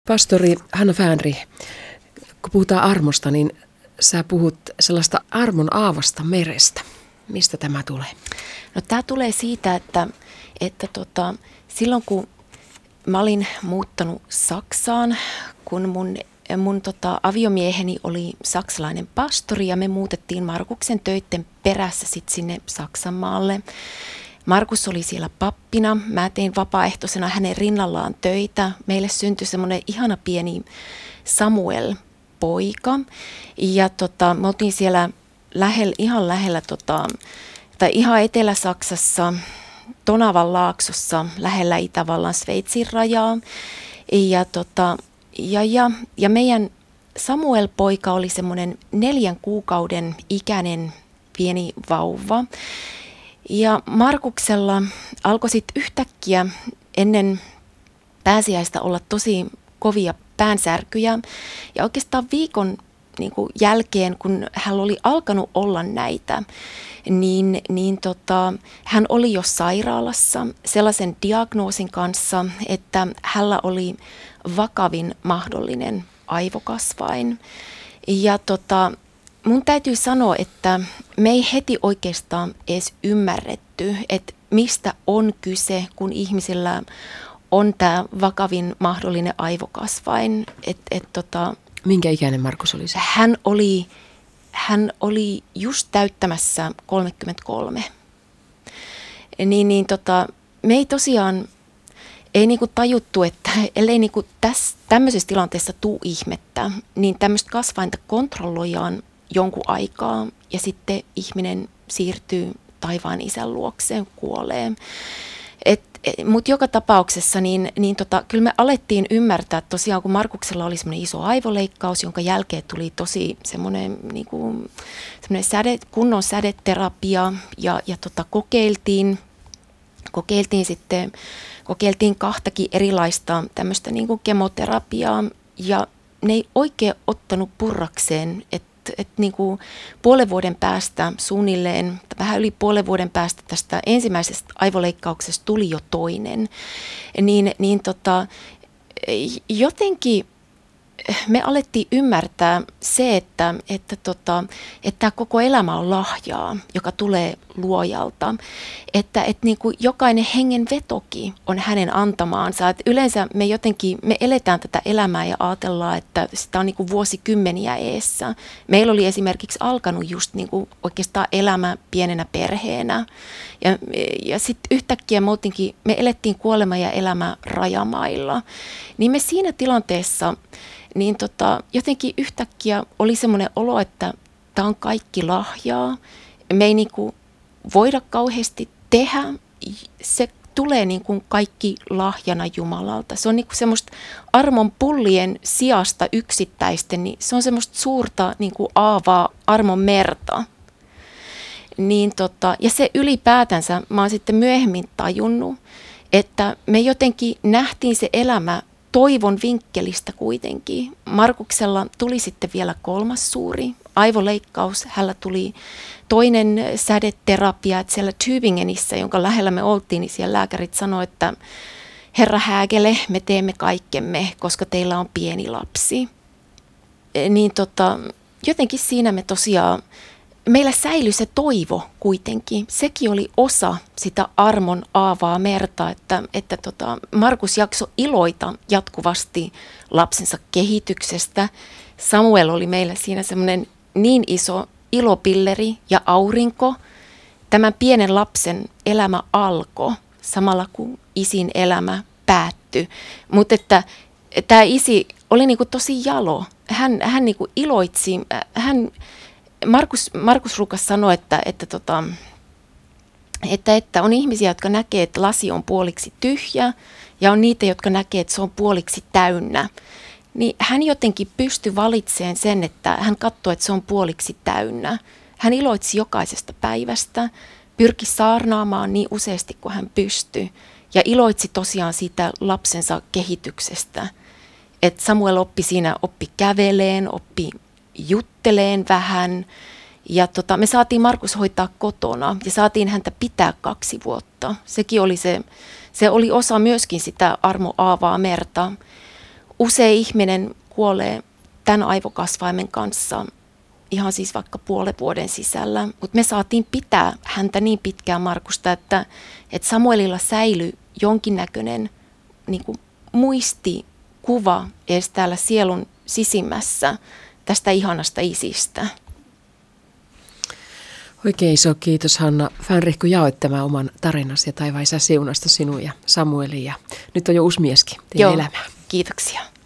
Pastori Hanna Fähnri, kun puhutaan armosta, niin sä puhut sellaista armon aavasta merestä. Mistä tämä tulee? No tämä tulee siitä, että silloin kun mä olin muuttanut Saksaan, kun mun aviomieheni oli saksalainen pastori ja me muutettiin Markuksen töitten perässä sitten sinne Saksanmaalle. Markus oli siellä pappina. Mä tein vapaaehtoisena hänen rinnallaan töitä. Meille syntyi semmoinen ihana pieni Samuel-poika. Ja me oltiin siellä ihan lähellä, tai ihan Etelä-Saksassa, Tonavan laaksossa, lähellä Itävallan Sveitsin rajaa. Ja meidän Samuel-poika oli semmoinen 4 kuukauden ikäinen pieni vauva. Ja Markuksella alkoi sitten yhtäkkiä ennen pääsiäistä olla tosi kovia päänsärkyjä. Ja oikeastaan viikon jälkeen, kun hän oli alkanut olla näitä, hän oli jo sairaalassa sellaisen diagnoosin kanssa, että hänellä oli vakavin mahdollinen aivokasvain. Ja mun täytyy sanoa, että me ei heti oikeastaan edes ymmärretty, että mistä on kyse, kun ihmisillä on tämä vakavin mahdollinen aivokasvain. Minkä ikäinen Markus oli se? Hän oli just täyttämässä 33. Me ei tosiaan tajuttu, että ellei tämmöisessä tilanteessa tuu ihmettä, niin tämmöistä kasvainta kontrolloidaan jonkun aikaa ja sitten ihminen siirtyy taivaan isän luokseen, kuolee. Mutta joka tapauksessa kyllä me alettiin ymmärtää, että tosiaan kun Markuksella oli semmoinen iso aivoleikkaus, jonka jälkeen tuli tosi semmoinen kunnon sädeterapia ja kokeiltiin 2 erilaista tämmöistä kemoterapiaa ja ne ei oikein ottanut purrakseen, että puolen vuoden päästä suunnilleen, vähän yli puolen vuoden päästä tästä ensimmäisestä aivoleikkauksesta tuli jo toinen, jotenkin me alettiin ymmärtää se, että tämä koko elämä on lahjaa, joka tulee luojalta, että jokainen hengenvetokin on hänen antamaansa. Että yleensä me eletään tätä elämää ja ajatellaan, että sitä on vuosikymmeniä eessä. Meillä oli esimerkiksi alkanut just oikeastaan elämä pienenä perheenä ja sitten yhtäkkiä me elettiin kuolema ja elämä rajamailla. Niin me siinä tilanteessa jotenkin yhtäkkiä oli semmoinen olo, että tämä on kaikki lahjaa. Me ei voida kauheasti tehdä. Se tulee kaikki lahjana Jumalalta. Se on semmoista armon pullien sijasta yksittäisten, niin se on semmoista suurta aavaa armon merta. Ja se ylipäätänsä mä oon sitten myöhemmin tajunnut, että me jotenkin nähtiin se elämä toivon vinkkelistä kuitenkin. Markuksella tuli sitten vielä 3. suuri aivoleikkaus. Hänellä tuli toinen sädeterapia, että siellä Tübingenissä, jonka lähellä me oltiin, niin siellä lääkärit sanoi, että Herra Hägele, me teemme kaikkemme, koska teillä on pieni lapsi. Jotenkin siinä me tosiaan, meillä säilyi se toivo kuitenkin. Sekin oli osa sitä armon aavaa merta, että Markus jaksoi iloita jatkuvasti lapsensa kehityksestä. Samuel oli meillä siinä semmoinen niin iso ilopilleri ja aurinko. Tämän pienen lapsen elämä alkoi samalla kun isin elämä päättyi. Mutta että tämä isi oli tosi jalo. Hän iloitsi, Markus Rukas sanoi, että on ihmisiä, jotka näkee, että lasi on puoliksi tyhjä ja on niitä, jotka näkee, että se on puoliksi täynnä. Niin hän jotenkin pystyi valitsemaan sen, että hän katsoi, että se on puoliksi täynnä. Hän iloitsi jokaisesta päivästä, pyrki saarnaamaan niin useasti kuin hän pystyi ja iloitsi tosiaan siitä lapsensa kehityksestä. Että Samuel oppi käveleen, oppi jutteleen vähän ja me saatiin Markus hoitaa kotona ja saatiin häntä pitää 2 vuotta. Sekin oli se oli osa myöskin sitä armo aavaa merta. usein ihminen kuolee tämän aivokasvaimen kanssa ihan siis vaikka puolen vuoden sisällä, mutta me saatiin pitää häntä niin pitkään Markusta, että Samuelilla säilyi jonkinnäköinen niin kuin muistikuva edes täällä sielun sisimmässä tästä ihanasta isistä. Oikein iso kiitos Hanna Fänrich, kun jaoit tämän oman tarinasi ja taivaan Isä siunasta sinun ja Samuelin ja nyt on jo uusi mieskin teidän elämään. Kiitoksia.